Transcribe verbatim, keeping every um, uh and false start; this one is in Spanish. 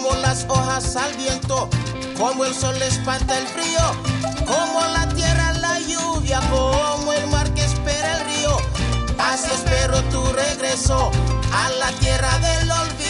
como las hojas al viento, como el sol espanta el frío, como la tierra la lluvia, como el mar que espera el río. Así espero tu regreso a la tierra del olvido.